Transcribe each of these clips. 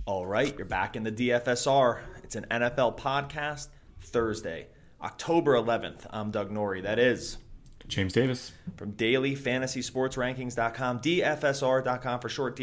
All right, you're back in the DFSR. It's an NFL podcast, Thursday, October 11th. I'm Doug Norrie. That is James Davis from dailyfantasysportsrankings.com, DFSR.com for short,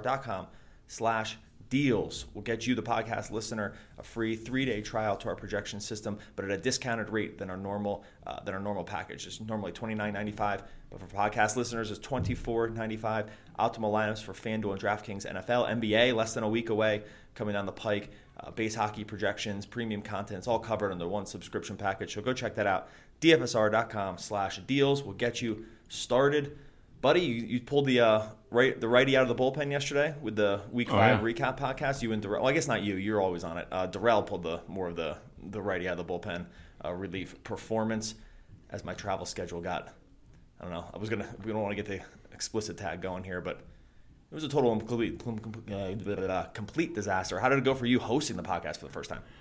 DFSR.com/deals. Will get you, the podcast listener, a free 3-day trial to our projection system, but at a discounted rate than our normal package. It's normally $29.95, but for podcast listeners, it's $24.95. Optimal lineups for FanDuel and DraftKings, NFL, NBA, less than a week away, coming down the pike. Base hockey projections, premium content, it's all covered under one subscription package. So go check that out. DFSR.com/deals will get you started. Buddy, you pulled the righty out of the bullpen yesterday with the Week 5 recap podcast. You and Darrell, well, I guess not you. You're always on it. Darrell pulled more of the righty out of the bullpen relief performance as my travel schedule got. I don't know. We don't want to get the explicit tag going here, but it was a total complete disaster. How did it go for you hosting the podcast for the first time?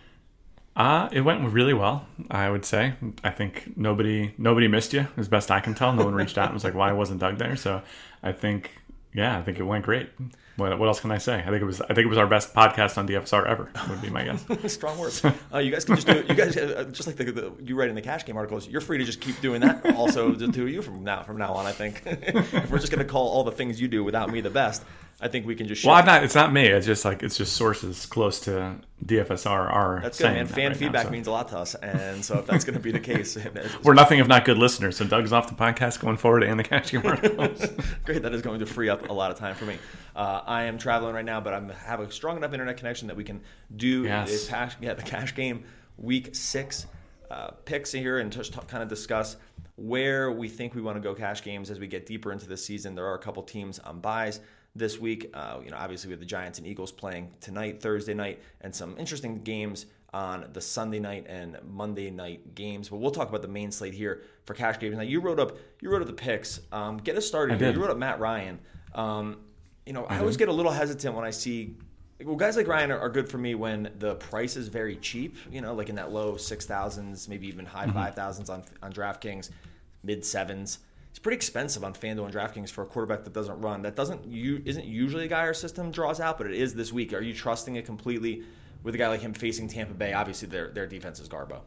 It went really well, I would say. I think nobody missed you, as best I can tell. No one reached out and was like, why wasn't Doug there? So I think it went great. What else can I say? I think it was our best podcast on DFSR ever, would be my guess. Strong words. You guys can just do it. You guys, just like you write in the Cash Game articles, you're free to just keep doing that. Also, the two of you from now on, I think. If we're just going to call all the things you do without me the best, I think we can just. Well, it's not me. It's just sources close to DFSR are. That's good, man. Fan feedback means a lot to us, and so if that's going to be the case, we're nothing if not good listeners. So Doug's off the podcast going forward and the Cash Game articles. Great, that is going to free up a lot of time for me. I am traveling right now, but I have a strong enough internet connection that we can do the Cash Game Week 6 picks here and just kind of discuss where we think we want to go cash games as we get deeper into the season. There are a couple teams on buys this week. Obviously we have the Giants and Eagles playing tonight, Thursday night, and some interesting games on the Sunday night and Monday night games. But we'll talk about the main slate here for cash games. Now you wrote up the picks. Get us started here. You wrote up Matt Ryan. I always get a little hesitant when I see. Well, guys like Ryan are good for me when the price is very cheap, like in that low 6,000s, maybe even high 5,000s on DraftKings, mid 7s. It's pretty expensive on FanDuel and DraftKings for a quarterback that doesn't run. That isn't usually a guy our system draws out, but it is this week. Are you trusting it completely with a guy like him facing Tampa Bay? Obviously, their defense is Garbo.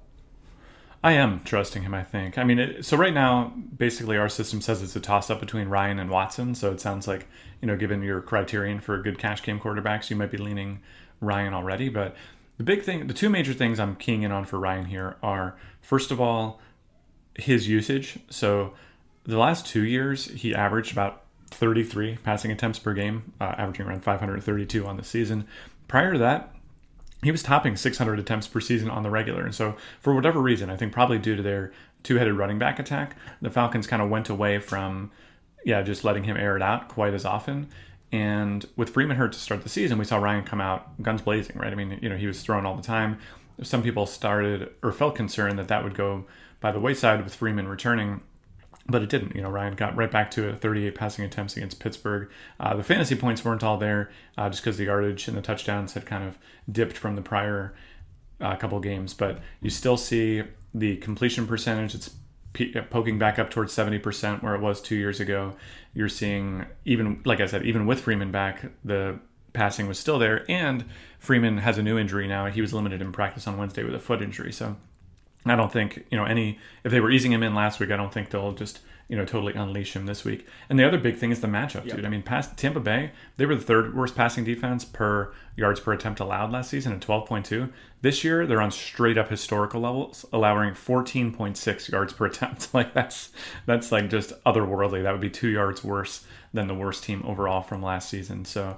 I am trusting him, I think. I mean, so right now, basically our system says it's a toss-up between Ryan and Watson. So it sounds like, given your criterion for good cash game quarterbacks, you might be leaning Ryan already. But the two major things I'm keying in on for Ryan here are, first of all, his usage. So the last 2 years, he averaged about 33 passing attempts per game, averaging around 532 on the season. Prior to that, he was topping 600 attempts per season on the regular. And so for whatever reason, I think probably due to their two-headed running back attack, the Falcons kind of went away from just letting him air it out quite as often. And with Freeman hurt to start the season, we saw Ryan come out guns blazing, right? I mean, he was throwing all the time. Some people felt concerned that would go by the wayside with Freeman returning, but it didn't. Ryan got right back to 38 passing attempts against Pittsburgh. The fantasy points weren't all there just because the yardage and the touchdowns had kind of dipped from the prior couple games. But you still see the completion percentage. It's poking back up towards 70% where it was 2 years ago. You're seeing, even like I said, even with Freeman back, the passing was still there. And Freeman has a new injury now. He was limited in practice on Wednesday with a foot injury. So I don't think, if they were easing him in last week, I don't think they'll just, totally unleash him this week. And the other big thing is the matchup, dude. I mean, Tampa Bay, they were the third worst passing defense per yards per attempt allowed last season at 12.2. This year, they're on straight up historical levels, allowing 14.6 yards per attempt. Like that's like just otherworldly. That would be 2 yards worse than the worst team overall from last season. So,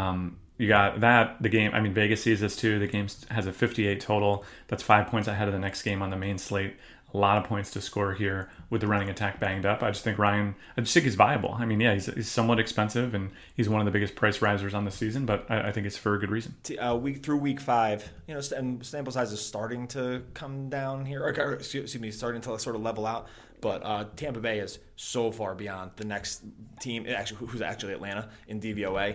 you got that. The game, Vegas sees this too. The game has a 58 total. That's 5 points ahead of the next game on the main slate. A lot of points to score here with the running attack banged up. I just think he's viable. I mean, he's somewhat expensive and he's one of the biggest price risers on the season, but I think it's for a good reason. Week 5, and sample size is starting to come down here, or starting to sort of level out. But Tampa Bay is so far beyond the next team, who's actually Atlanta in DVOA,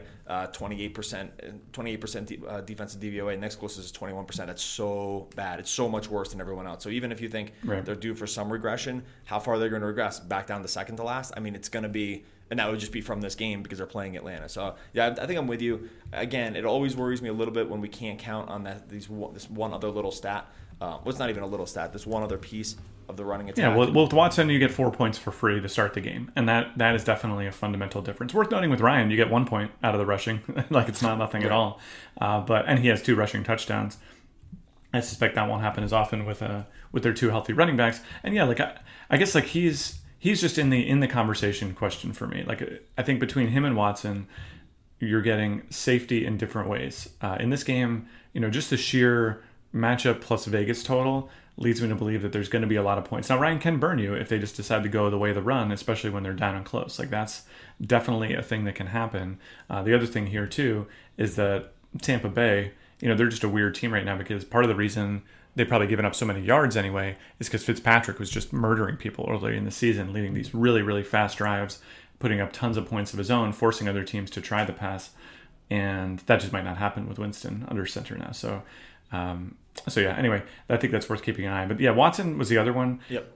28% defensive DVOA. Next closest is 21%. That's so bad. It's so much worse than everyone else. So even if you think They're due for some regression. How far they're going to regress? Back down to second to last? I mean, it's going to be, and that would just be from this game because they're playing Atlanta. So, yeah, I think I'm with you. Again, it always worries me a little bit when we can't count on this one other little stat. Well, it's not even a little stat. This one other piece of the running attack. Yeah, well, with Watson, you get 4 points for free to start the game. And that is definitely a fundamental difference. Worth noting with Ryan, you get 1 point out of the rushing. Like, it's not nothing at all. And he has 2 rushing touchdowns. I suspect that won't happen as often with their 2 healthy running backs. And yeah, like I guess like he's just in the conversation question for me. Like, I think between him and Watson, you're getting safety in different ways. In this game, just the sheer matchup plus Vegas total leads me to believe that there's going to be a lot of points. Now, Ryan can burn you if they just decide to go the way of the run, especially when they're down and close. Like, that's definitely a thing that can happen. The other thing here, too, is that Tampa Bay, they're just a weird team right now because part of the reason they've probably given up so many yards anyway is because Fitzpatrick was just murdering people earlier in the season, leading these really, really fast drives, putting up tons of points of his own, forcing other teams to try the pass. And that just might not happen with Winston under center now. So yeah, anyway, I think that's worth keeping an eye on. But yeah, Watson was the other one. Yep.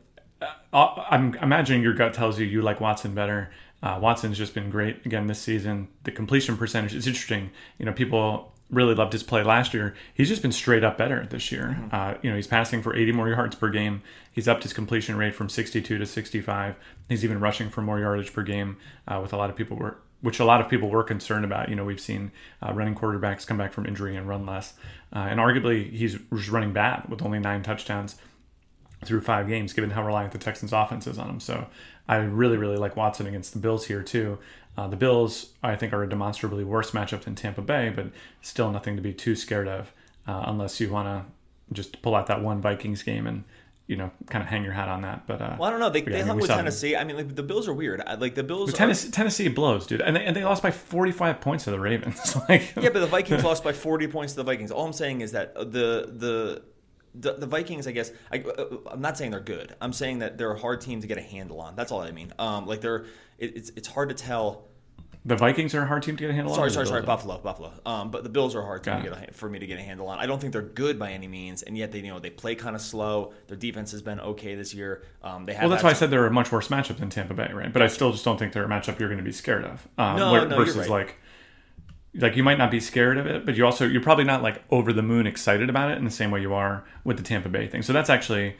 I'm imagining your gut tells you like Watson better. Watson's just been great again this season. The completion percentage is interesting. People really loved his play last year. He's just been straight up better this year. Mm-hmm. He's passing for 80 more yards per game. He's upped his completion rate from 62 to 65. He's even rushing for more yardage per game, which a lot of people were concerned about. We've seen running quarterbacks come back from injury and run less. And arguably, he's running bad with only 9 touchdowns through 5 games, given how reliant the Texans' offense is on him. So I really, really like Watson against the Bills here, too. The Bills, I think, are a demonstrably worse matchup than Tampa Bay, but still nothing to be too scared of unless you want to just pull out that one Vikings game and kind of hang your hat on that. But well, I don't know. They hung with Tennessee. I mean, like, the Bills are weird. Like, the Bills. Tennessee blows, dude, and they lost by 45 points to the Ravens. Yeah, but the Vikings lost by 40 points to the Vikings. All I'm saying is that the Vikings, I guess, I'm not saying they're good. I'm saying that they're a hard team to get a handle on. That's all I mean. It's hard to tell. The Vikings are a hard team to get a handle on? Sorry, Buffalo. But the Bills are a hard team for me to get a handle on. I don't think they're good by any means, and yet they play kind of slow. Their defense has been okay this year. That's why I said they're a much worse matchup than Tampa Bay, right? But I still just don't think they're a matchup you're going to be scared of. Versus you're right. Like you might not be scared of it, but you're probably not like over the moon excited about it in the same way you are with the Tampa Bay thing. So that's actually,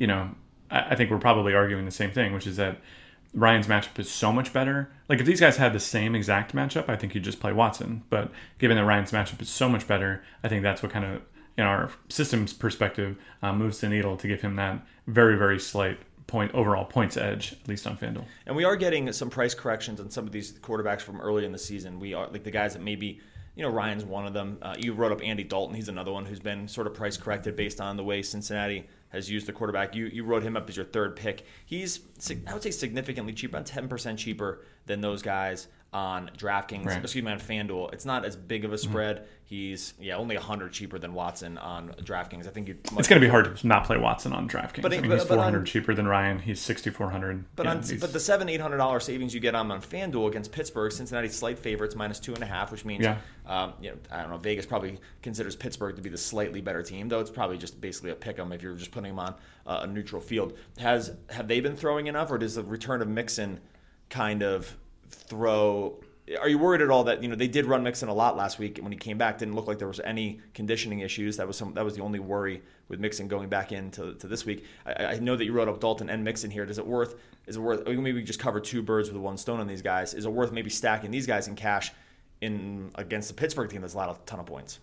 I think we're probably arguing the same thing, which is that Ryan's matchup is so much better. Like, if these guys had the same exact matchup, I think you'd just play Watson. But given that Ryan's matchup is so much better, I think that's what kind of, in our system's perspective, moves the needle to give him that very, very slight overall points edge, at least on FanDuel. And we are getting some price corrections on some of these quarterbacks from early in the season. We are, like, the guys that maybe, Ryan's one of them. You wrote up Andy Dalton. He's another one who's been sort of price corrected based on the way Cincinnati has used the quarterback. You wrote him up as your 3rd pick. He's, I would say, significantly cheaper, about 10% cheaper than those guys on DraftKings, right. Excuse me, on FanDuel. It's not as big of a spread. Mm-hmm. He's only $100 cheaper than Watson on DraftKings. I think it's going to be hard to not play Watson on DraftKings. But he's $400 cheaper than Ryan. He's $6,400. But the $700-800 savings you get on FanDuel against Pittsburgh, Cincinnati's slight favorites -2.5, which means I don't know. Vegas probably considers Pittsburgh to be the slightly better team, though it's probably just basically a pick 'em if you're just putting them on a neutral field. Have they been throwing enough, or does the return of Mixon kind of throw? Are you worried at all that they did run Mixon a lot last week when he came back? Didn't look like there was any conditioning issues. That was the only worry with Mixon going back into this week. I know that you wrote up Dalton and Mixon here. Is it worth? Maybe we just cover 2 birds with 1 stone on these guys. Is it worth maybe stacking these guys in cash against the Pittsburgh team that's allowed a ton of points?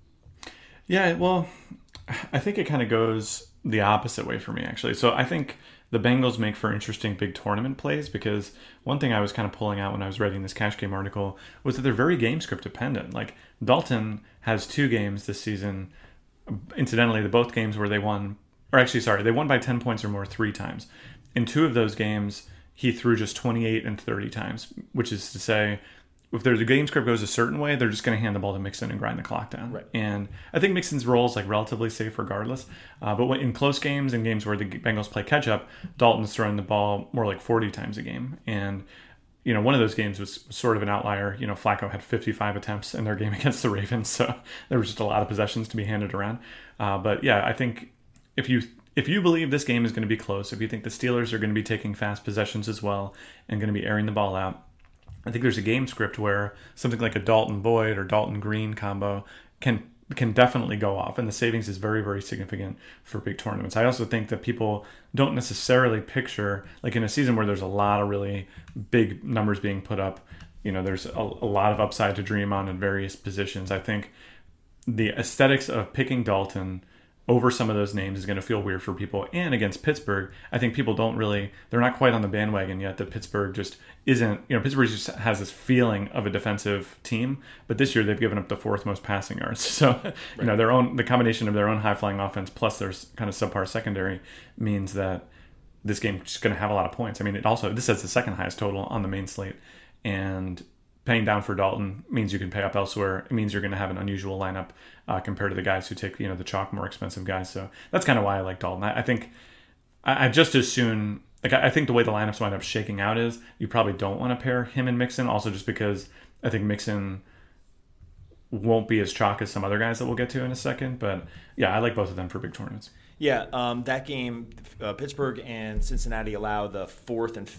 Yeah, well, I think it kind of goes the opposite way for me, actually. So I think the Bengals make for interesting big tournament plays, because one thing I was kind of pulling out when I was writing this cash game article was that they're very game script dependent. Like, Dalton has 2 games this season. Incidentally, both games where they won by 10 points or more 3 times. In 2 of those games, he threw just 28 and 30 times, which is to say, if there's a game script goes a certain way, they're just going to hand the ball to Mixon and grind the clock down. Right. And I think Mixon's role is relatively safe regardless. But in close games and games where the Bengals play catch up, Dalton's throwing the ball more like 40 times a game. And one of those games was sort of an outlier. Flacco had 55 attempts in their game against the Ravens, so there was just a lot of possessions to be handed around. But yeah, I think if you if you believe this game is going to be close, if you think the Steelers are going to be taking fast possessions as well and going to be airing the ball out, I think there's a game script where something like a Dalton Boyd or Dalton Green combo can definitely go off, and the savings is very, very significant for big tournaments. I also think that people don't necessarily picture, like in a season where there's a lot of really big numbers being put up, there's a lot of upside to dream on in various positions. I think the aesthetics of picking Dalton over some of those names is going to feel weird for people. And against Pittsburgh, I think people they're not quite on the bandwagon yet that Pittsburgh just isn't, Pittsburgh just has this feeling of a defensive team. But this year they've given up the 4th most passing yards. So, the combination of their own high-flying offense plus their kind of subpar secondary means that this game is just going to have a lot of points. I mean, this has the second highest total on the main slate. And paying down for Dalton means you can pay up elsewhere. It means you're going to have an unusual lineup compared to the guys who take, the chalk, more expensive guys. So that's kind of why I like Dalton. I think I just as soon, I think the way the lineups wind up shaking out is you probably don't want to pair him and Mixon, also just because I think Mixon won't be as chalk as some other guys that we'll get to in a second. But yeah, I like both of them for big tournaments. Yeah, that game, Pittsburgh and Cincinnati allow the 4th and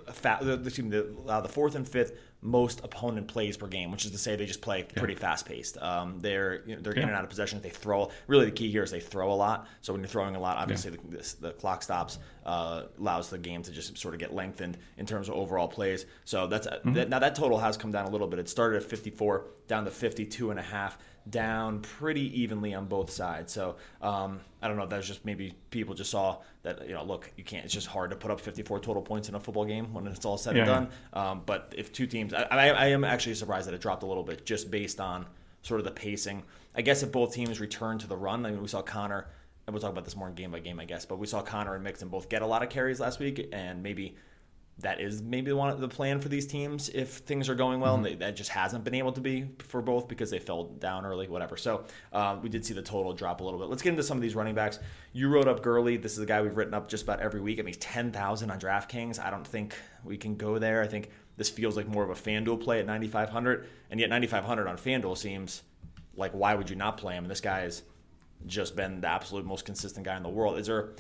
5th, allow the 4th and 5th most opponent plays per game, which is to say they just play pretty fast paced. They're in and out of possession. They throw. Really, the key here is they throw a lot. So when you're throwing a lot, obviously the clock stops, allows the game to just sort of get lengthened in terms of overall plays. So that's now that total has come down a little bit. It started at 54, down to 52.5. Down pretty evenly on both sides. So I don't know if that's just maybe people just saw that, look, you can't, it's just hard to put up 54 total points in a football game when it's all said and done. But if two teams, I am actually surprised that it dropped a little bit just based on sort of the pacing. I guess if both teams return to the run, I mean, we saw Connor, and we'll talk about this more in game by game, I guess, but we saw Connor and Mixon both get a lot of carries last week, and maybe that is maybe the plan for these teams if things are going well, and that just hasn't been able to be for both because they fell down early, whatever. So we did see the total drop a little bit. Let's get into some of these running backs. You wrote up Gurley. This is a guy we've written up just about every week. I mean, he's 10,000 on DraftKings. I don't think we can go there. I think this feels like more of a FanDuel play at 9,500, and yet 9,500 on FanDuel seems like, why would you not play him? And this guy has just been the absolute most consistent guy in the world.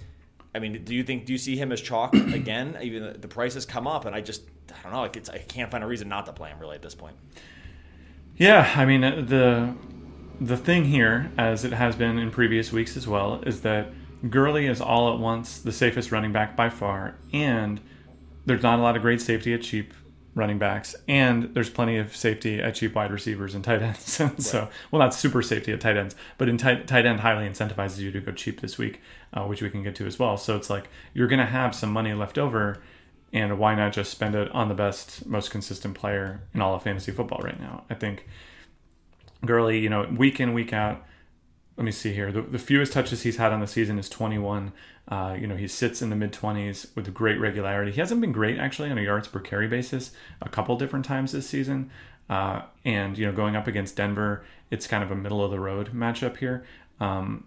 Do you see him as chalk again? Even the price has come up, and I don't know. I can't find a reason not to play him really at this point. Yeah, I mean the thing here, as it has been in previous weeks as well, is that Gurley is all at once the safest running back by far, and there's not a lot of great safety at cheap running backs, and there's plenty of safety at cheap wide receivers and tight ends. Right. So, well, not super safety at tight ends, but in tight end highly incentivizes you to go cheap this week, which we can get to as well. So it's like you're going to have some money left over, and why not just spend it on the best, most consistent player in all of fantasy football right now? I think Gurley, week in, week out, let me see here. The fewest touches he's had on the season is 21. He sits in the mid-20s with great regularity. He hasn't been great, actually, on a yards per carry basis a couple different times this season. And going up against Denver, it's kind of a middle-of-the-road matchup here. I'm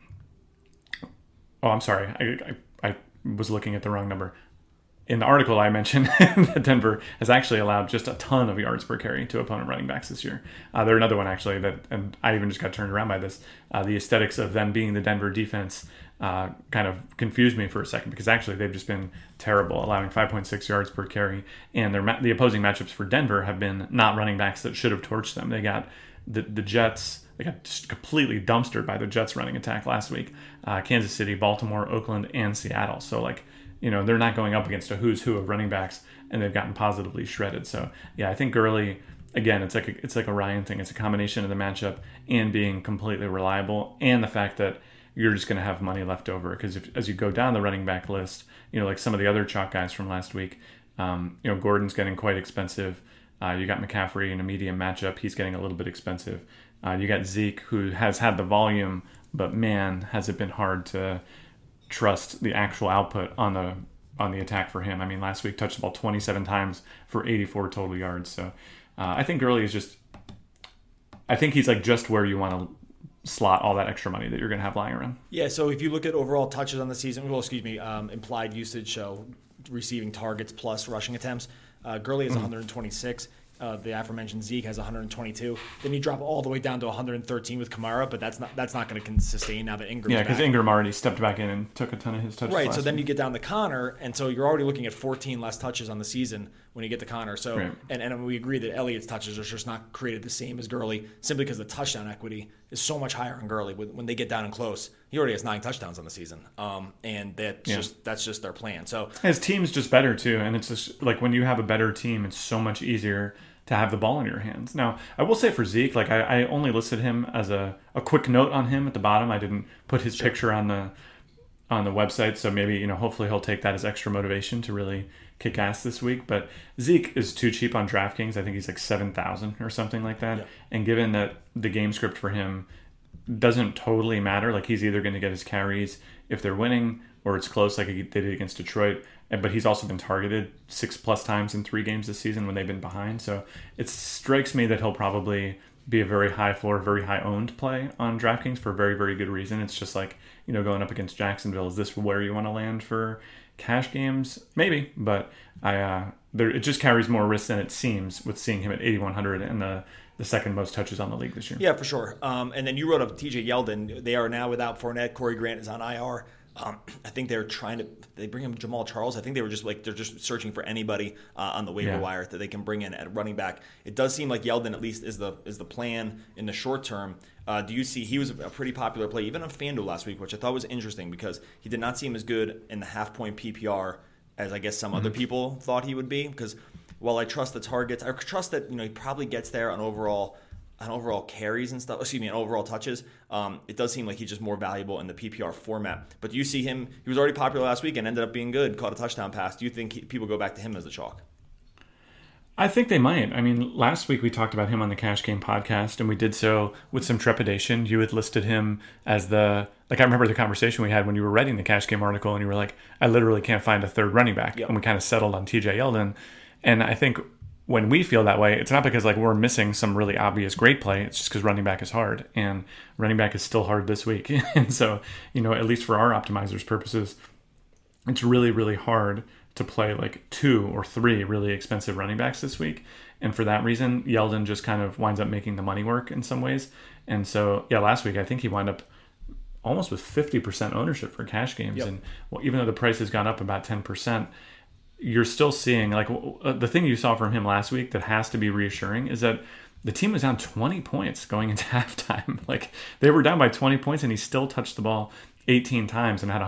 sorry. I was looking at the wrong number. In the article, I mentioned that Denver has actually allowed just a ton of yards per carry to opponent running backs this year. They're another one, actually, and I even just got turned around by this. The aesthetics of them being the Denver defense kind of confused me for a second, because actually they've just been terrible, allowing 5.6 yards per carry. And the opposing matchups for Denver have been not running backs that should have torched them. They got the Jets. They got just completely dumpstered by the Jets running attack last week. Kansas City, Baltimore, Oakland, and Seattle. So, they're not going up against a who's who of running backs, and they've gotten positively shredded. So, yeah, I think Gurley, again, it's like a Ryan thing. It's a combination of the matchup and being completely reliable, and the fact that you're just going to have money left over. Because as you go down the running back list, like some of the other chalk guys from last week, Gordon's getting quite expensive. You got McCaffrey in a medium matchup. He's getting a little bit expensive. You got Zeke, who has had the volume, but man, has it been hard to trust the actual output on the attack for him. I mean, last week touched the ball 27 times for 84 total yards. So I think Gurley is he's like just where you want to slot all that extra money that you're going to have lying around. Yeah, so if you look at overall touches on the season, implied usage, so receiving targets plus rushing attempts, Gurley is 126. The aforementioned Zeke has 122. Then you drop all the way down to 113 with Kamara, but that's not going to sustain now that Ingram's because Ingram already stepped back in and took a ton of his touches. Right, so then you get down to Connor, and so you're already looking at 14 less touches on the season when you get to Connor. So, right. and we agree that Elliott's touches are just not created the same as Gurley, simply because the touchdown equity is so much higher on Gurley. When they get down and close, he already has 9 touchdowns on the season, and that's just their plan. So his team's just better too, and it's just like when you have a better team, it's so much easier to have the ball in your hands. Now, I will say for Zeke, like I only listed him as a quick note on him at the bottom. I didn't put his picture on the website, so maybe hopefully he'll take that as extra motivation to really kick ass this week. But Zeke is too cheap on DraftKings. I think he's like 7,000 or something like that. Yeah. And given that the game script for him doesn't totally matter, like he's either going to get his carries if they're winning or it's close, like they did against Detroit. But he's also been targeted 6+ times in 3 games this season when they've been behind. So it strikes me that he'll probably be a very high floor, very high owned play on DraftKings for a very, very good reason. It's just like, going up against Jacksonville. Is this where you want to land for cash games? Maybe, but it just carries more risk than it seems with seeing him at 8,100 and the second most touches on the league this year. Yeah, for sure. And then you wrote up TJ Yeldon. They are now without Fournette. Corey Grant is on IR. I think they bring him Jamal Charles. I think they're just searching for anybody on the waiver wire that they can bring in at running back. It does seem like Yeldon at least is the plan in the short term. Do you see he was a pretty popular play even on FanDuel last week, which I thought was interesting because he did not seem as good in the half-point PPR as I guess some other people thought he would be. Because while I trust the targets, I trust that he probably gets there on overall carries and stuff, on overall touches, it does seem like he's just more valuable in the PPR format. But do you see him, he was already popular last week and ended up being good, caught a touchdown pass. Do you think people go back to him as the chalk? I think they might. I mean, last week we talked about him on the Cash Game podcast, and we did so with some trepidation. You had listed him as I remember the conversation we had when you were writing the Cash Game article, and you were like, I literally can't find a third running back. Yep. And we kind of settled on TJ Yeldon. And I think when we feel that way, it's not because we're missing some really obvious great play. It's just because running back is hard, and running back is still hard this week. And so, at least for our optimizers' purposes, it's really, really hard to play 2 or 3 really expensive running backs this week. And for that reason, Yeldon just kind of winds up making the money work in some ways. And so, last week I think he wound up almost with 50% ownership for cash games. Yep. And even though the price has gone up about 10%, you're still seeing the thing you saw from him last week that has to be reassuring is that the team was down 20 points going into halftime. They were down by 20 points and he still touched the ball 18 times and had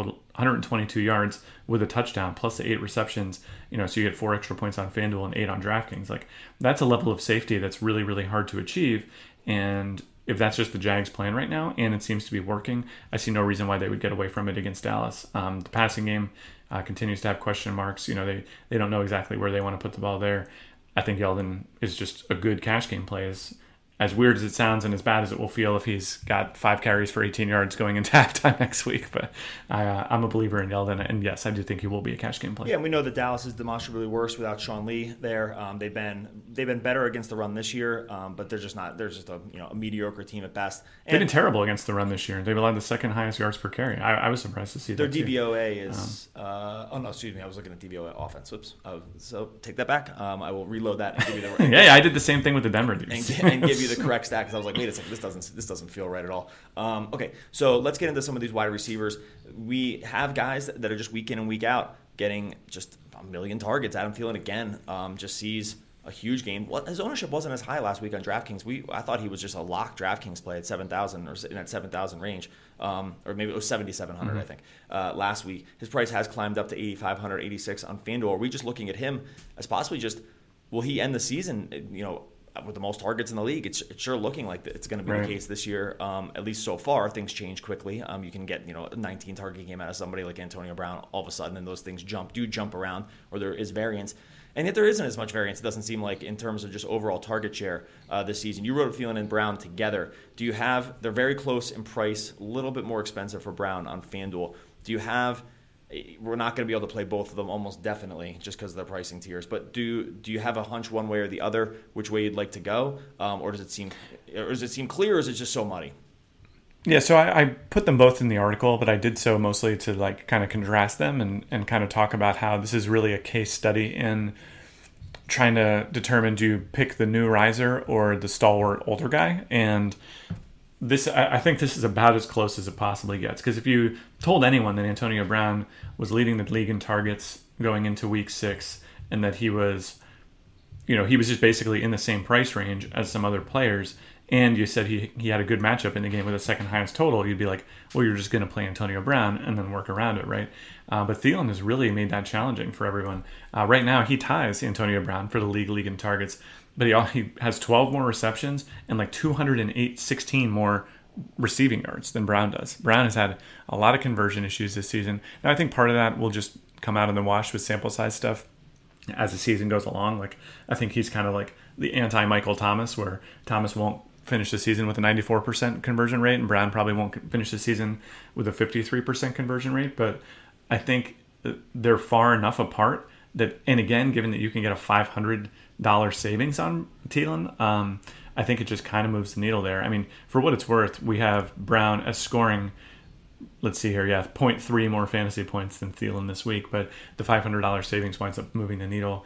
122 yards with a touchdown plus the 8 receptions. So you get 4 extra points on FanDuel and 8 on DraftKings. That's a level of safety that's really, really hard to achieve. And if that's just the Jags' plan right now, and it seems to be working, I see no reason why they would get away from it against Dallas. The passing game continues to have question marks. They don't know exactly where they want to put the ball there. I think Yeldon is just a good cash game play. As weird as it sounds and as bad as it will feel if he's got 5 carries for 18 yards going into halftime next week. But I'm a believer in Yeldon, and yes, I do think he will be a cash game play. Yeah, and we know that Dallas is demonstrably worse without Sean Lee there. They've been better against the run this year, but they're just not. They're just a mediocre team at best. And they've been terrible agaget the run this year. They've allowed the second highest yards per carry. I was surprised to see their that. Their DVOA is. I was looking at DVOA offense. Whoops. So take that back. I will reload that and give you the. Yeah, I did the same thing with the Denver dudes. and give you the correct stat because I was like, wait a second, this doesn't feel right at all. Okay, so let's get into some of these wide receivers. We have guys that are just week in and week out getting just a million targets. Adam Thielen again just sees a huge game. Well, his ownership wasn't as high last week on DraftKings. I thought he was just a lock DraftKings play at 7,000 or in that 7,000 range, or maybe it was 7,700. I think last week. His price has climbed up to 8,500, 86 on FanDuel. Are we just looking at him as possibly just will he end the season? With the most targets in the league, it's sure looking like it's going to be the case this year. At least so far, things change quickly. You can get a 19 target game out of somebody like Antonio Brown all of a sudden, and those things jump around, or there is variance. And yet there isn't as much variance, it doesn't seem like, in terms of just overall target share this season. You wrote Thielen and Brown together. Do you have, they're very close in price, a little bit more expensive for Brown on FanDuel. Do you have, we're not going to be able to play both of them almost definitely just because of their pricing tiers, but do you have a hunch one way or the other which way you'd like to go? Or does it seem clear, or is it just so muddy? Yeah, so I put them both in the article, but I did so mostly to kind of contrast them and kind of talk about how this is really a case study in trying to determine, do you pick the new riser or the stalwart older guy? And I think this is about as close as it possibly gets. Because if you told anyone that Antonio Brown was leading the league in targets going into week 6, and that he was just basically in the same price range as some other players, and you said he had a good matchup in the game with the second highest total, you'd be like, well, you're just going to play Antonio Brown and then work around it, right? But Thielen has really made that challenging for everyone. Right now, he ties Antonio Brown for the league in targets, but he has 12 more receptions and like 16 more receiving yards than Brown does. Brown has had a lot of conversion issues this season. Now, I think part of that will just come out in the wash with sample size stuff as the season goes along. Like, I think he's kind of like the anti-Michael Thomas, where Thomas won't finish the season with a 94% conversion rate, and Brown probably won't finish the season with a 53% conversion rate. But I think they're far enough apart that, and again, given that you can get a $500 savings on Thielen, I think it just kind of moves the needle there. I mean, for what it's worth, we have Brown as scoring, let's see here, 0.3 more fantasy points than Thielen this week, but the $500 savings winds up moving the needle.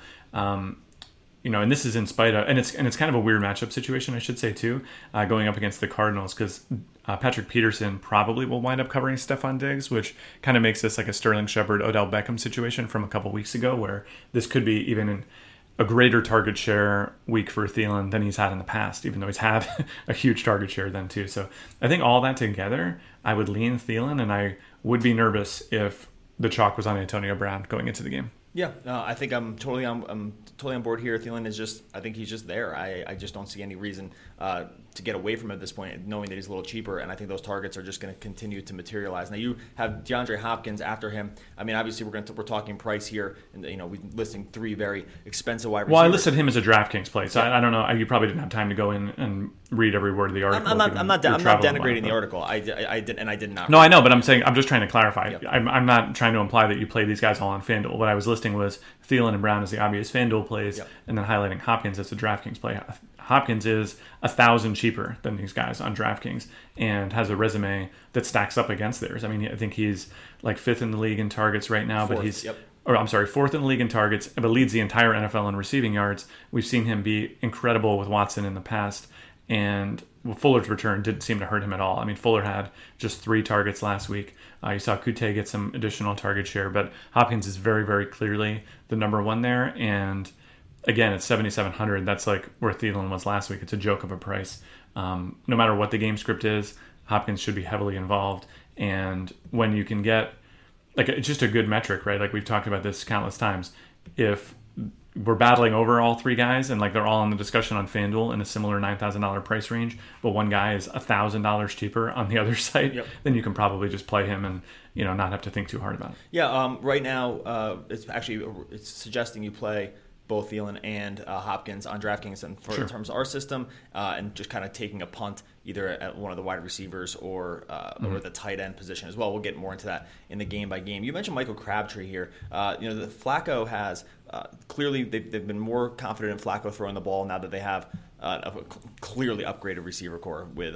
And this is in spite of, and it's kind of a weird matchup situation, I should say too, going up against the Cardinals, because Patrick Peterson probably will wind up covering Stephon Diggs, which kind of makes this like a Sterling Shepard, Odell Beckham situation from a couple weeks ago, where this could be even a greater target share week for Thielen than he's had in the past, even though he's had a huge target share then too. So I think all that together, I would lean Thielen, and I would be nervous if the chalk was on Antonio Brown going into the game. Yeah, I think I'm totally on board here. Thielen is I think he's just there. I just don't see any reason to get away from him at this point, knowing that he's a little cheaper, and I think those targets are just going to continue to materialize. Now you have DeAndre Hopkins after him. I mean, obviously we're talking price here, and we're listing 3 very expensive wide receivers. Well, I listed him as a DraftKings play, so I don't know. You probably didn't have time to go in and read every word of the article. I'm not denigrating the article. I did not. No, I know, but I'm just trying to clarify. Yep. I'm not trying to imply that you play these guys all on FanDuel. What I was listing was Thielen and Brown as the obvious FanDuel plays, yep, and then highlighting Hopkins as a DraftKings play. Hopkins is 1,000 cheaper than these guys on DraftKings and has a resume that stacks up against theirs. I mean, I think he's like 5th in the league in targets right now, but he's, yep, 4th in the league in targets, but leads the entire NFL in receiving yards. We've seen him be incredible with Watson in the past, and Fuller's return didn't seem to hurt him at all. I mean, Fuller had just 3 targets last week. You saw Kute get some additional target share, but Hopkins is very, very clearly the number 1 there. And again, it's 7,700. That's like where Thielen was last week. It's a joke of a price. No matter what the game script is, Hopkins should be heavily involved. And when you can get, like, it's just a good metric, right? Like, we've talked about this countless times. If we're battling over all 3 guys, and like they're all in the discussion on FanDuel in a similar $9,000 price range, but one guy is $1,000 cheaper on the other site, yep, then you can probably just play him and not have to think too hard about it. Yeah, right now it's suggesting you play both Thielen and Hopkins on DraftKings, and in terms of our system, and just kind of taking a punt either at one of the wide receivers or the tight end position as well. We'll get more into that in the game by game. You mentioned Michael Crabtree here. The Flacco has clearly they've been more confident in Flacco throwing the ball now that they have a clearly upgraded receiver core with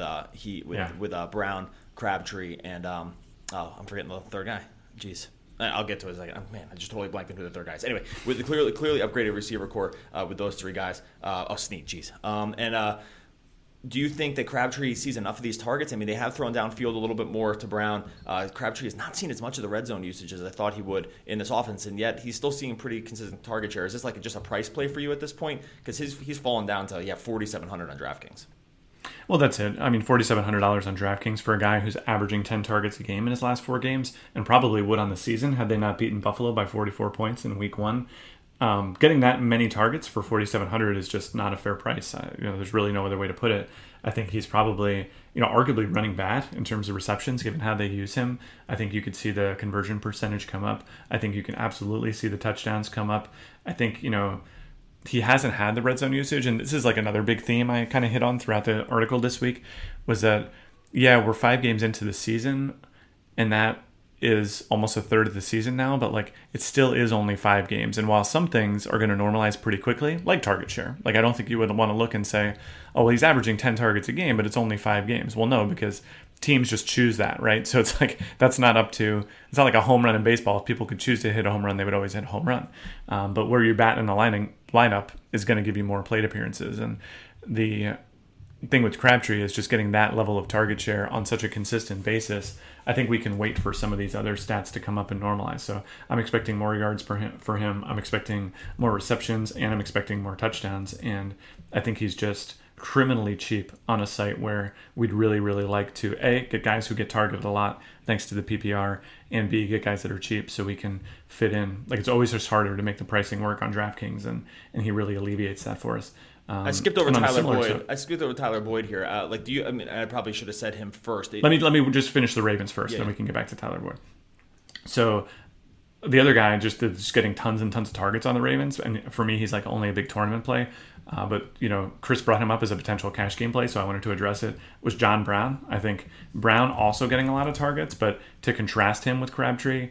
Brown, Crabtree, and I'm forgetting the third guy. Jeez. I'll get to it in a second. Man, I just totally blanked into the third guys. Anyway, with the clearly upgraded receiver core with those 3 guys. Sneak, jeez. Do you think that Crabtree sees enough of these targets? I mean, they have thrown downfield a little bit more to Brown. Crabtree has not seen as much of the red zone usage as I thought he would in this offense, and yet he's still seeing pretty consistent target share. Is this like just a price play for you at this point? Because he's fallen down to 4,700 on DraftKings. Well, that's it. I mean, $4,700 on DraftKings for a guy who's averaging 10 targets a game in his last 4 games, and probably would on the season had they not beaten Buffalo by 44 points in week 1. Getting that many targets for $4,700 is just not a fair price. There's really no other way to put it. I think he's probably, arguably running bad in terms of receptions, given how they use him. I think you could see the conversion percentage come up. I think you can absolutely see the touchdowns come up. I think, he hasn't had the red zone usage, and this is like another big theme I kind of hit on throughout the article this week, was that, we're 5 games into the season, and that is almost a third of the season now, but like it still is only 5 games. And while some things are going to normalize pretty quickly, like target share, like I don't think you would want to look and say, oh, well, he's averaging 10 targets a game, but it's only 5 games. Well, no, because teams just choose that, right? So it's like it's not like a home run in baseball. If people could choose to hit a home run, they would always hit a home run. But where you're batting in the lineup is going to give you more plate appearances. And the thing with Crabtree is just getting that level of target share on such a consistent basis. I think we can wait for some of these other stats to come up and normalize. So I'm expecting more yards for him. I'm expecting more receptions, and I'm expecting more touchdowns. And I think he's just criminally cheap on a site where we'd really, really like to A, get guys who get targeted a lot thanks to the PPR, and B, get guys that are cheap so we can fit in. Like, it's always just harder to make the pricing work on DraftKings, and he really alleviates that for us. I skipped over Tyler Boyd. I skipped over Tyler Boyd here. I probably should have said him first. Let me just finish the Ravens first, then we can get back to Tyler Boyd. So the other guy just is getting tons and tons of targets on the Ravens, and for me, he's like only a big tournament play. But Chris brought him up as a potential cash game play, so I wanted to address it. Was John Brown? I think Brown also getting a lot of targets, but to contrast him with Crabtree,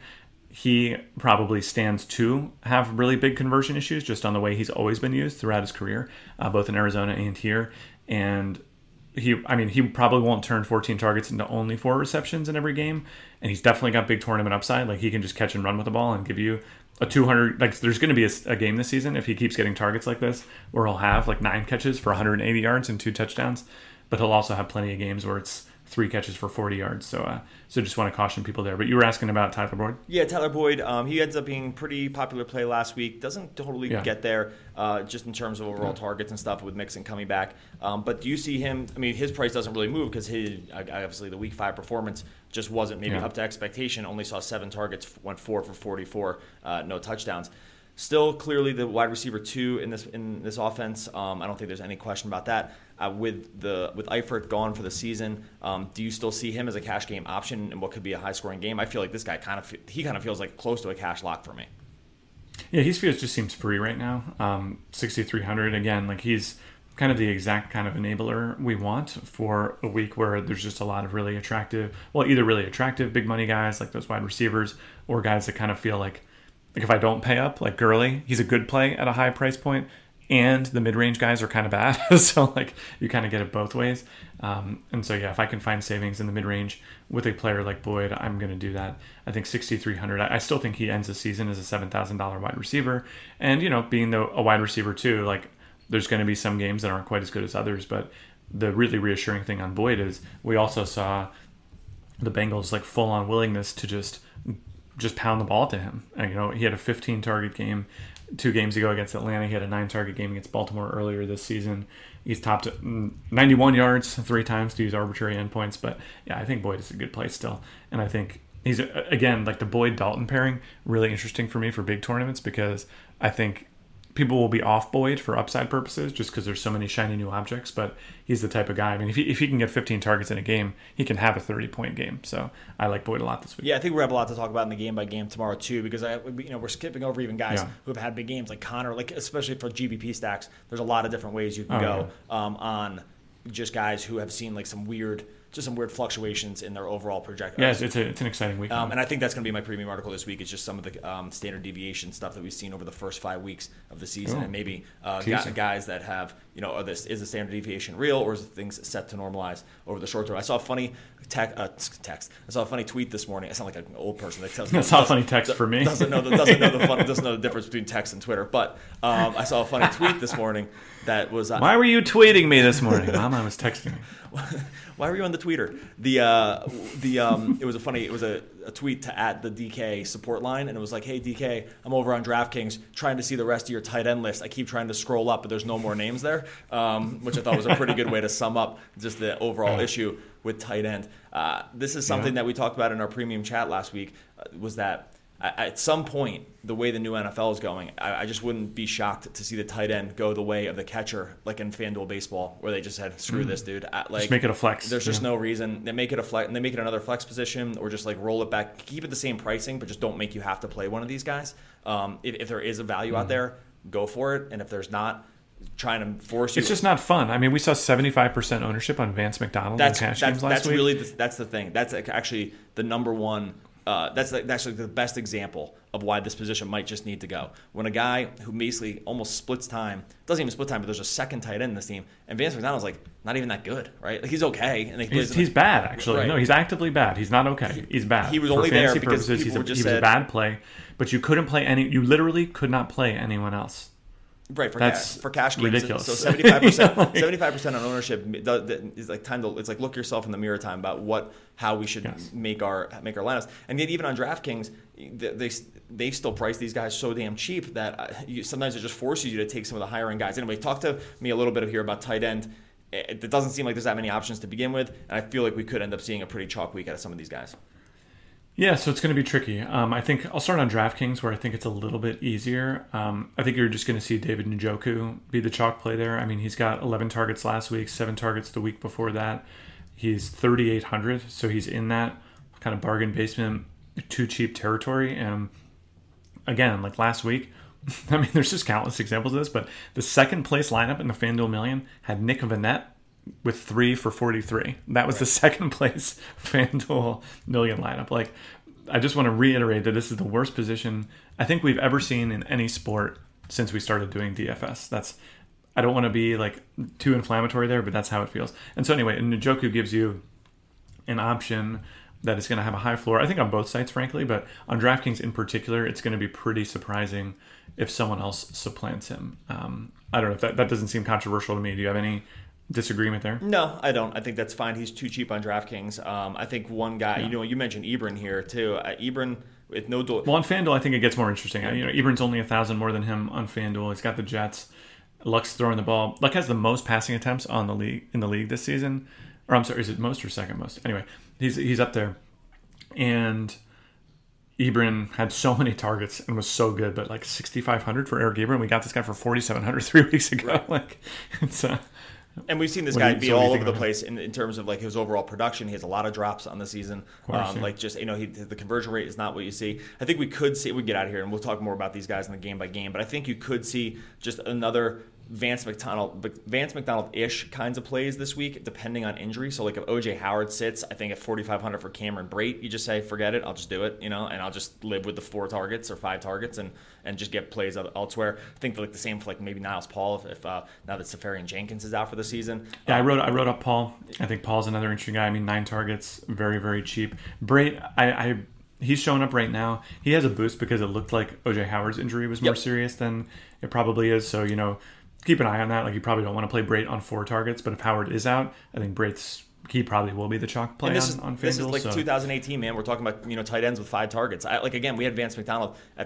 he probably stands to have really big conversion issues just on the way he's always been used throughout his career, both in Arizona and here. And he probably won't turn 14 targets into only 4 receptions in every game. And he's definitely got big tournament upside. Like, he can just catch and run with the ball and give you a 200. Like, there's going to be a game this season if he keeps getting targets like this where he'll have like 9 catches for 180 yards and 2 touchdowns. But he'll also have plenty of games where it's 3 catches for 40 yards. So just want to caution people there. But you were asking about Tyler Boyd? Yeah, Tyler Boyd. He ends up being pretty popular play last week. Doesn't totally get there just in terms of overall targets and stuff with Mixon coming back. But do you see him? I mean, his price doesn't really move because obviously the Week 5 performance just wasn't maybe up to expectation. Only saw 7 targets, went 4 for 44, no touchdowns. Still clearly the wide receiver 2 in this offense. I don't think there's any question about that. With Eifert gone for the season, do you still see him as a cash game option in what could be a high scoring game? I feel like this guy kind of feels like close to a cash lock for me. Yeah, he just seems free right now. 6,300 again. Like, he's kind of the exact kind of enabler we want for a week where there's just a lot of really attractive, either really attractive big money guys like those wide receivers, or guys that kind of feel like if I don't pay up, like Gurley, he's a good play at a high price point, and the mid-range guys are kind of bad. So like you kind of get it both ways. And so yeah, if I can find savings in the mid-range with a player like Boyd, I'm going to do that. I think 6,300. I still think he ends the season as a $7,000 wide receiver. And being a wide receiver too, like there's going to be some games that aren't quite as good as others. But the really reassuring thing on Boyd is we also saw the Bengals like full-on willingness to just pound the ball to him. And, he had a 15 target game 2 games ago against Atlanta. He had a 9 target game against Baltimore earlier this season. He's topped 91 yards 3 times, to use arbitrary endpoints. But yeah, I think Boyd is a good play still. And I think he's, again, like the Boyd-Dalton pairing, really interesting for me for big tournaments, because I think people will be off Boyd for upside purposes just because there's so many shiny new objects, but he's the type of guy. I mean, if he can get 15 targets in a game, he can have a 30-point game. So I like Boyd a lot this week. Yeah, I think we have a lot to talk about in the game-by-game tomorrow too, because we're skipping over even guys who have had big games like Connor, like especially for GBP stacks. There's a lot of different ways you can go on just guys who have seen like some weird fluctuations in their overall projection. Yes, it's an exciting week. And I think that's going to be my premium article this week. It's just some of the standard deviation stuff that we've seen over the first 5 weeks of the season, and maybe guys that have, is the standard deviation real, or is things set to normalize over the short term? I saw a funny text. I saw a funny tweet this morning. I sound like an old person that tells me. I saw a funny text for me. Doesn't know the difference between text and Twitter. But I saw a funny tweet this morning that was. Why were you tweeting me this morning? Mom, I was texting you. Why were you on the tweeter? It was a tweet to @ the DK support line, and it was like, hey DK, I'm over on DraftKings trying to see the rest of your tight end list. I keep trying to scroll up, but there's no more names there, which I thought was a pretty good way to sum up just the overall issue with tight end. This is something that we talked about in our premium chat last week, was that at some point, the way the new NFL is going, I just wouldn't be shocked to see the tight end go the way of the catcher, like in FanDuel baseball, where they just said, screw this, dude. Just make it a flex. There's just no reason. They make it a flex, and they make it another flex position, or just like roll it back. Keep it the same pricing, but just don't make you have to play one of these guys. If there is a value out there, go for it. And if there's not, trying to force you. It's just not fun. I mean, we saw 75% ownership on Vance McDonald in cash games last week. That's the thing. That's actually the number one That's actually the best example of why this position might just need to go. When a guy who basically almost splits time, doesn't even split time, but there's a second tight end in this team, and Vance McDonald's like not even that good, right? Like he's okay, and he's bad actually. Right. No, he's actively bad. He's not okay. He's bad. He was only there because purposes, he was a bad play, but you couldn't play you literally could not play anyone else. Right, for cash games. Ridiculous. So 75% on ownership is like time to. It's like look yourself in the mirror time about how we should make our lineups. And yet even on DraftKings, they still price these guys so damn cheap that sometimes it just forces you to take some of the higher end guys. Anyway, talk to me a little bit here about tight end. It doesn't seem like there's that many options to begin with, and I feel like we could end up seeing a pretty chalk week out of some of these guys. Yeah, so it's going to be tricky. I think I'll start on DraftKings, where I think it's a little bit easier. I think you're just going to see David Njoku be the chalk play there. I mean, he's got 11 targets last week, 7 targets the week before that. He's 3,800, so he's in that kind of bargain basement, too cheap territory. And again, like last week, I mean, there's just countless examples of this, but the second place lineup in the FanDuel Million had Nick Vannett with 3 for 43. That was the second place FanDuel Million lineup. Like, I just want to reiterate that this is the worst position I think we've ever seen in any sport since we started doing DFS. I don't want to be like too inflammatory there, but that's how it feels. And so anyway, Njoku gives you an option that is going to have a high floor, I think on both sites, frankly, but on DraftKings in particular, it's going to be pretty surprising if someone else supplants him. I don't know if that doesn't seem controversial to me. Do you have any disagreement there? No, I don't. I think that's fine. He's too cheap on DraftKings. I think one guy, you mentioned Ebron here too. Ebron with no dual. Well, on FanDuel, I think it gets more interesting. Ebron's only 1,000 more than him on FanDuel. He's got the Jets. Luck's throwing the ball. Luck has the most passing attempts in the league this season. Or I'm sorry, is it most or second most? Anyway, he's up there. And Ebron had so many targets and was so good, but like 6,500 for Eric Ebron. We got this guy for 4,700 3 weeks ago. Right. Like it's and we've seen this guy be all over the place in terms of like his overall production. He has a lot of drops on the season. Course, Like just the conversion rate is not what you see. I think we could see. We get out of here and we'll talk more about these guys in the game by game. But I think you could see just another Vance McDonald-ish kinds of plays this week, depending on injury. So like if OJ Howard sits, I think at 4,500 for Cameron Brate, you just say forget it, I'll just do it, and I'll just live with the 4 targets or 5 targets and just get plays elsewhere. I think like the same for like maybe Niles Paul if now that Safarian Jenkins is out for the season. Yeah, I wrote up Paul. I think Paul's another interesting guy. I mean, 9 targets, very very cheap. Brate, he's showing up right now. He has a boost because it looked like OJ Howard's injury was more serious than it probably is. So keep an eye on that. Like you probably don't want to play Brate on 4 targets, but if Howard is out, I think he probably will be the chalk play on FanDuel. This is like 2018, man. We're talking about tight ends with 5 targets. Again, we had Vance McDonald at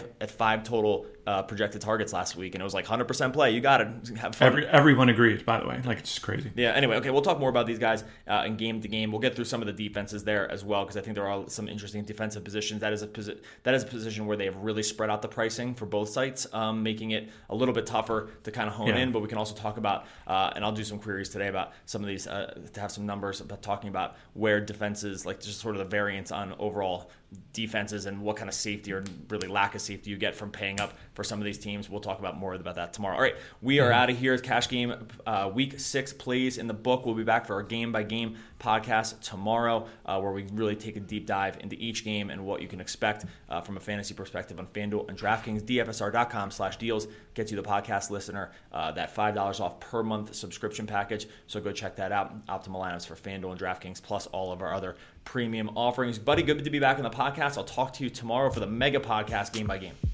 5 total projected targets last week, and it was like 100% play. You got it. Have fun. Everyone agreed, by the way. Like it's just crazy. Yeah. Anyway, okay, we'll talk more about these guys in game to game. We'll get through some of the defenses there as well because I think there are some interesting defensive positions. That is a position where they have really spread out the pricing for both sites, making it a little bit tougher to kind of hone in. But we can also talk about, and I'll do some queries today about some of these to have some numbers about talking about where defenses, like just sort of the variance on overall defenses and what kind of safety or really lack of safety you get from paying up for some of these teams. We'll talk about more about that tomorrow. All right, we are out of here. Cash Game Week 6 plays in the book. We'll be back for our game-by-game podcast tomorrow where we really take a deep dive into each game and what you can expect from a fantasy perspective on FanDuel and DraftKings. DFSR.com/deals gets you the podcast listener that $5 off per month subscription package. So go check that out. Optimal lineups for FanDuel and DraftKings plus all of our other premium offerings. Buddy, good to be back on the podcast. I'll talk to you tomorrow for the mega podcast game by game.